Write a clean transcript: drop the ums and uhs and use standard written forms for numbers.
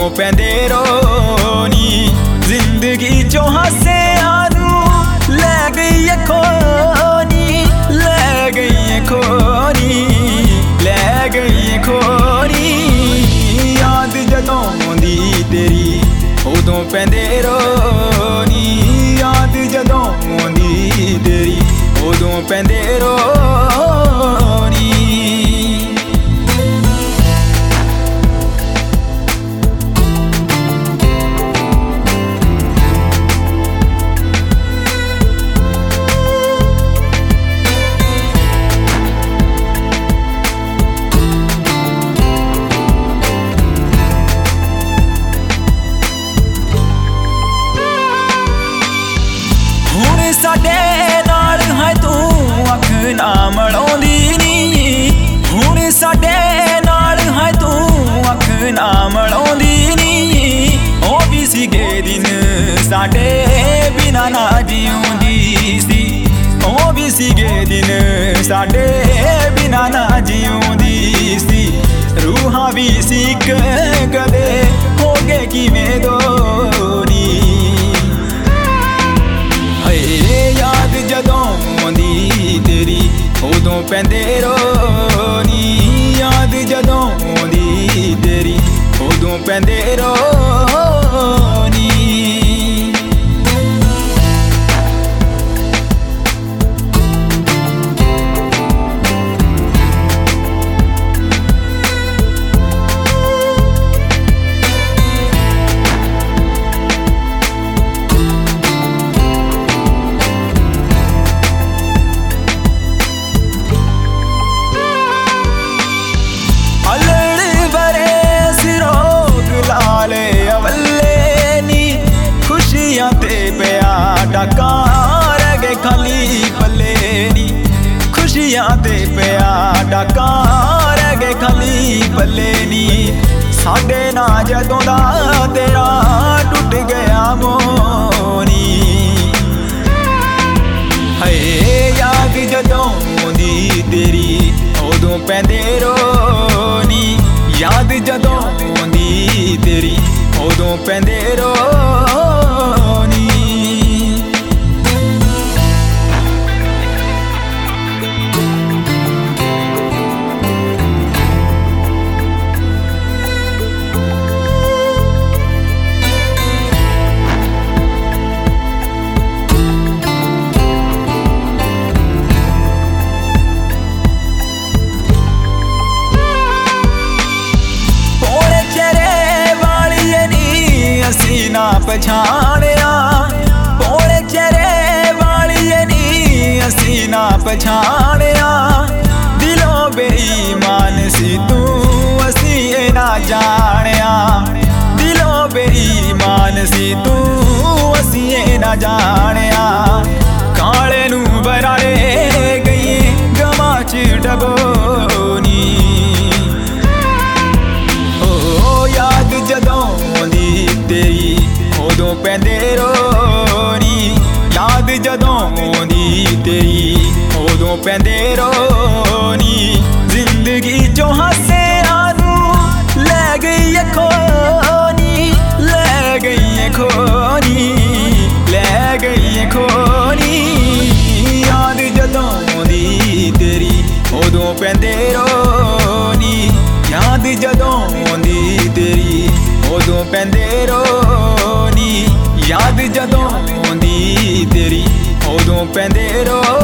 पैंदे रोनी जिंदगी चो हासियां नू लै गई है खोनी, लै गई है खोनी, लै गई है खोनी। याद जदों आउंदी तेरी उदों पैंदे रोनी, याद जदों आउंदी तेरी उदों पैंदे रोनी। साडे नाल है तू अख ना मलाउंदी नी, हुण साडे नाल है तू अख ना मलाउंदी नी। ओ भी सीगे दिन साडे बिना ना जीउंदी सी, ओ भी सीगे दिन साडे बिना ना जीउंदी सी। रूहां भी सी कदे हो गए किवें दोनी। याद जदों आउंदी तेरी उदों पैंदे रोनी, याद जदों आउंदी तेरी उदों पैंदे रोनी। डाका रह गए खाली पल्ले नी, खुशियां ते पिया डाका रह गए खाली पल्ले नी। साडे ना जदों दा तेरा टुट गया मोनी। हाय याद जदों आउंदी तेरी उदों पैंदे रोनी, याद जदों आउंदी तेरी उदों पैंदे रोनी। ना पछाणिया भोले चेहरे वाली नी असी ना पछाणिया। दिलों बेईमान सी तू असी ना जानिया, दिलों बेईमान सी तू असी ना जानिया। काले नू बराड़े गई गवां च डबोनी। ओ याद जदों आउंदी तेरी उदों पैंदे रोनी, याद जदों आउंदी तेरी उदों पैंदे रोनी। जिंदगी चो हासियां नू लै गई है खोनी, लै गई है खोनी, लै गई है खोनी। याद जदों आउंदी तेरी उदों पैंदे रोनी, याद जदों आउंदी तेरी उदों पैंदे रोनी। याद जदों आउंदी तेरी उदों पैंदे रोनी।